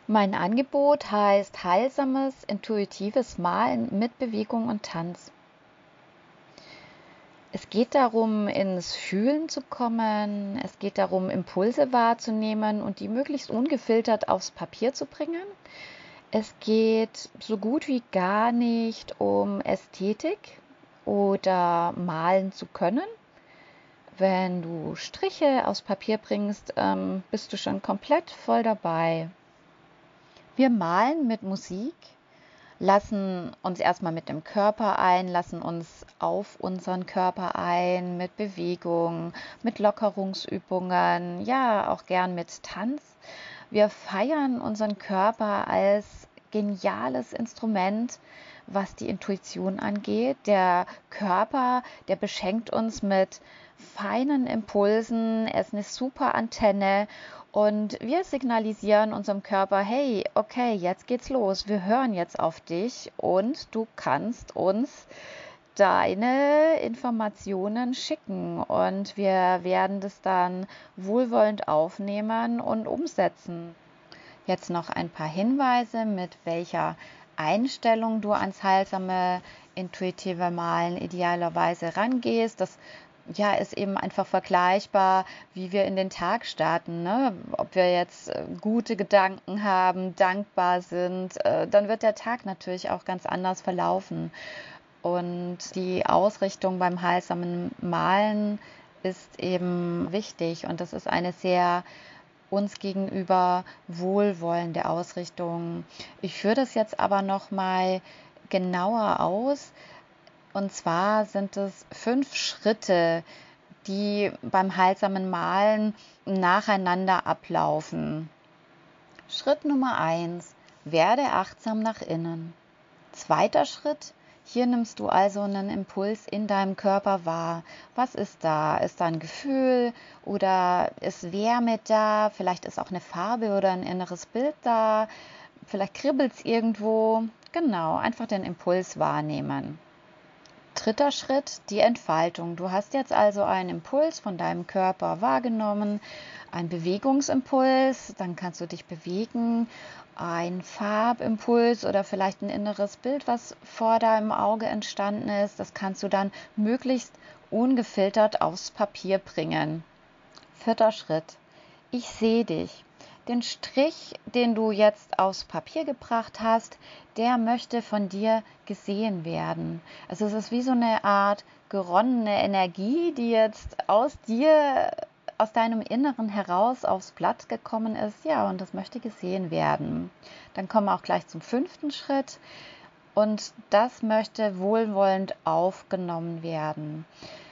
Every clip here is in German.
Mein Angebot heißt heilsames, intuitives Malen mit Bewegung und Tanz. Es geht darum, ins Fühlen zu kommen. Es geht darum, Impulse wahrzunehmen und die möglichst ungefiltert aufs Papier zu bringen. Es geht so gut wie gar nicht um Ästhetik oder malen zu können. Wenn du Striche aufs Papier bringst, bist du schon komplett voll dabei. Wir malen mit Musik, lassen uns erstmal mit dem Körper ein, lassen uns auf unseren Körper ein, mit Bewegung, mit Lockerungsübungen, ja, auch gern mit Tanz. Wir feiern unseren Körper als geniales Instrument, was die Intuition angeht. Der Körper, der beschenkt uns mit feinen Impulsen, er ist eine super Antenne und wir signalisieren unserem Körper, hey, okay, jetzt geht's los, wir hören jetzt auf dich und du kannst uns deine Informationen schicken und wir werden das dann wohlwollend aufnehmen und umsetzen. Jetzt noch ein paar Hinweise, mit welcher Einstellung du ans heilsame, intuitive Malen idealerweise rangehst. Das ja, ist eben einfach vergleichbar, wie wir in den Tag starten. Ne? Ob wir jetzt gute Gedanken haben, dankbar sind, dann wird der Tag natürlich auch ganz anders verlaufen. Und die Ausrichtung beim heilsamen Malen ist eben wichtig und das ist eine sehr uns gegenüber wohlwollende Ausrichtung. Ich führe das jetzt aber noch mal genauer aus. Und zwar sind es 5 Schritte, die beim heilsamen Malen nacheinander ablaufen. Schritt Nummer 1: Werde achtsam nach innen. Zweiter Schritt: Hier nimmst du also einen Impuls in deinem Körper wahr. Was ist da? Ist da ein Gefühl oder ist Wärme da? Vielleicht ist auch eine Farbe oder ein inneres Bild da. Vielleicht kribbelt es irgendwo. Genau, einfach den Impuls wahrnehmen. Dritter Schritt, die Entfaltung. Du hast jetzt also einen Impuls von deinem Körper wahrgenommen, einen Bewegungsimpuls, dann kannst du dich bewegen, ein Farbimpuls oder vielleicht ein inneres Bild, was vor deinem Auge entstanden ist, das kannst du dann möglichst ungefiltert aufs Papier bringen. Vierter Schritt, ich sehe dich. Den Strich, den du jetzt aufs Papier gebracht hast, der möchte von dir gesehen werden. Also es ist wie so eine Art geronnene Energie, die jetzt aus dir, aus deinem Inneren heraus aufs Blatt gekommen ist. Ja, und das möchte gesehen werden. Dann kommen wir auch gleich zum 5. Schritt. Und das möchte wohlwollend aufgenommen werden.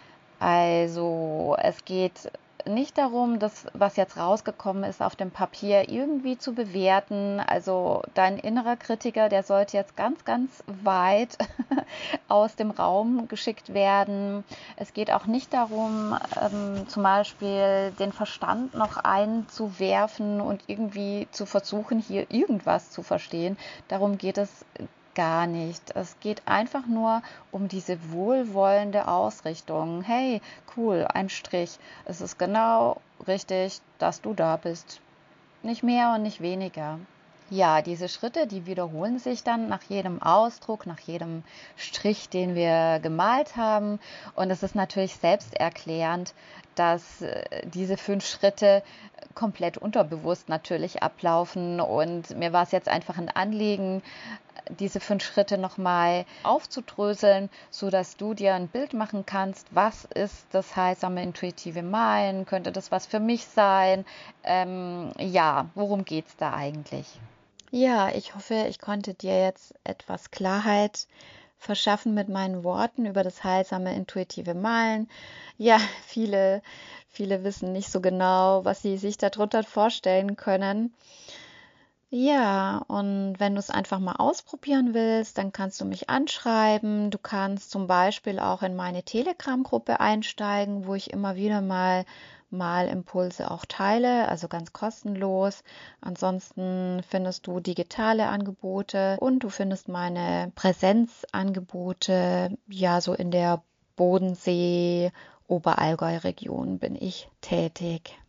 Also es geht nicht darum, das, was jetzt rausgekommen ist, auf dem Papier irgendwie zu bewerten. Also dein innerer Kritiker, der sollte jetzt ganz, ganz weit aus dem Raum geschickt werden. Es geht auch nicht darum, zum Beispiel den Verstand noch einzuwerfen und irgendwie zu versuchen, hier irgendwas zu verstehen. Darum geht es gar nicht. Es geht einfach nur um diese wohlwollende Ausrichtung. Hey, cool, ein Strich. Es ist genau richtig, dass du da bist. Nicht mehr und nicht weniger. Ja, diese Schritte, die wiederholen sich dann nach jedem Ausdruck, nach jedem Strich, den wir gemalt haben. Und es ist natürlich selbsterklärend, dass diese 5 Schritte komplett unterbewusst natürlich ablaufen. Und mir war es jetzt einfach ein Anliegen, diese 5 Schritte nochmal aufzudröseln, sodass du dir ein Bild machen kannst, was ist das heilsame intuitive Malen, könnte das was für mich sein, ja, worum geht es da eigentlich? Ja, ich hoffe, ich konnte dir jetzt etwas Klarheit verschaffen mit meinen Worten über das heilsame intuitive Malen. Ja, viele wissen nicht so genau, was sie sich darunter vorstellen können. Ja, und wenn du es einfach mal ausprobieren willst, dann kannst du mich anschreiben. Du kannst zum Beispiel auch in meine Telegram-Gruppe einsteigen, wo ich immer wieder mal Impulse auch teile, also ganz kostenlos. Ansonsten findest du digitale Angebote und du findest meine Präsenzangebote, ja, so in der Bodensee, Oberallgäu-Region bin ich tätig.